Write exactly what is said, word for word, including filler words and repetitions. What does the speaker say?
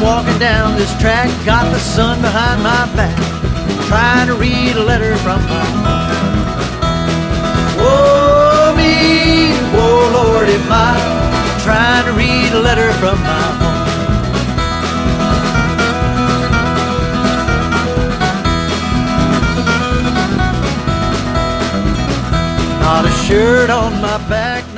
walking down this track, got the sun behind my back, trying to read a letter from my home. Whoa me, whoa Lord, am I trying to read a letter from my home. Not a shirt on my back,